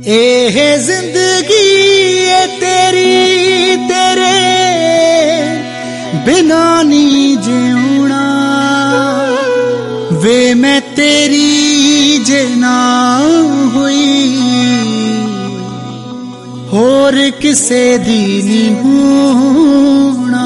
एह जिंदगी ए तेरी तेरे बिना नी जीना वे मैं तेरी जे ना हुई होर किसे दी नी होना।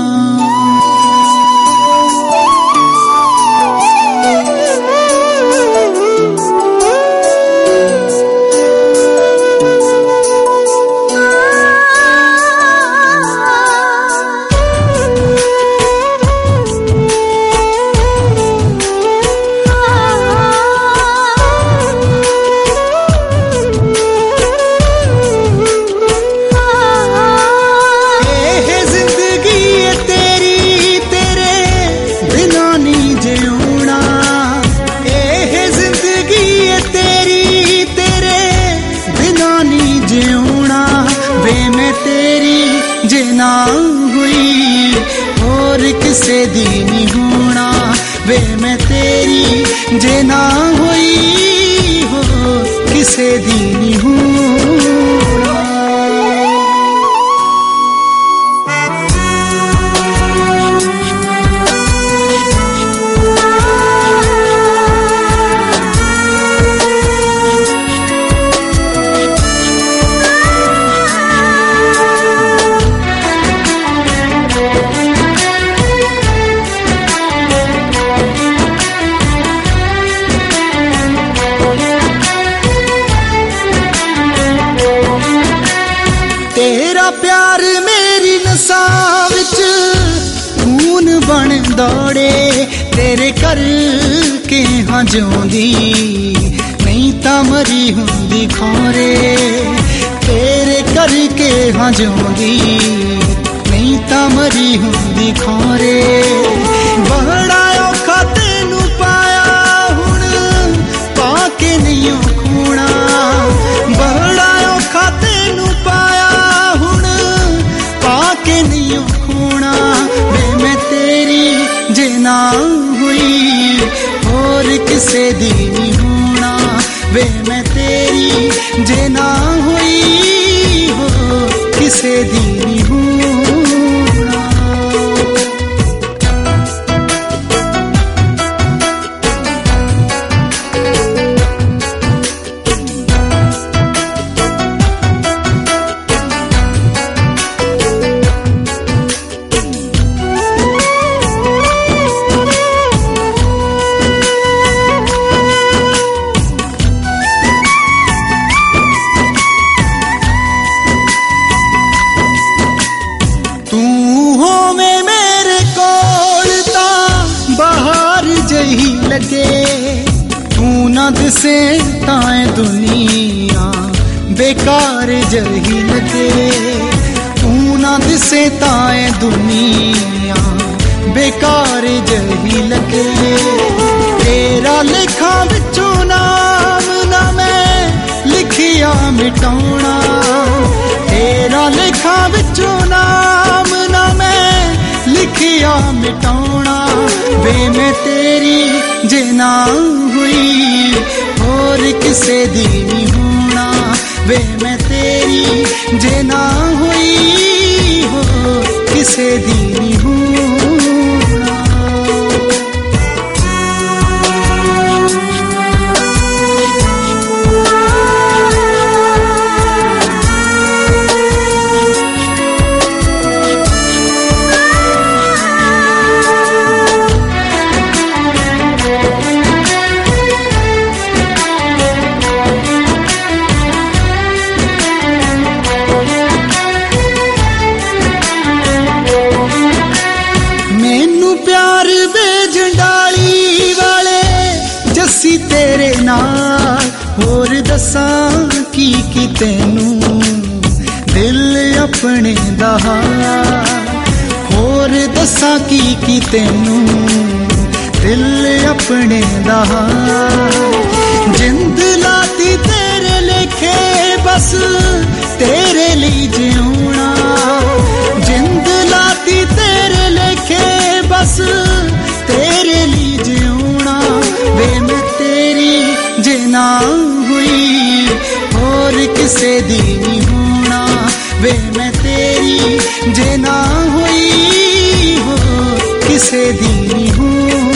ना हुई और किसे दी नी होना वे मैं तेरी जे ना हुई हो किसे दी नी होना। तेरा प्यार मेरी नसां विच खून बन दौड़े तेरे कर के हाँ जिउंदी नहीं तां मरी हुंदी खोरे तेरे कर के हाँ जिउंदी नहीं तां मरी हुंदी खोरे। बड़ा औखा तेनू पाया हुण पाके नहीं खूना बड़ा औखा तेनू पाया के नहीं खूना वे मैं तेरी जे ना हुई और किसे दी नी होना वे मैं तेरी जे ना हुई हो किसे दी नी होना। तू ना दिसे ताए दुनिया बेकार जही लगे तू ना दिसे ताए दुनिया बेकार जही लगे। तेरा लिखा बिचों नाम ना मैं लिखिया मिटाउना तेरा लिखा बिचों नाम ना मैं लिखिया मिटाउना वे मैं तेरी जे ना हुई और किसे दी नी होना वे मैं तेरी जे ना हुई हो किसे दी नी होना। प्यार बेजंडाली वाले जस्सी तेरे नाल होर दसां की तेनू दिल अपने दा होर दसां की तेनू दिल अपने दा जिंद लाती तेरे लेखे बस तेरे लिए जिउना जिंद लाती तेरे लेखे बस तेरे लिए जिउना वे मैं तेरी जे ना हुई और किसे दी नी होना वे मैं तेरी जे ना हुई हो किसे दी नी होना।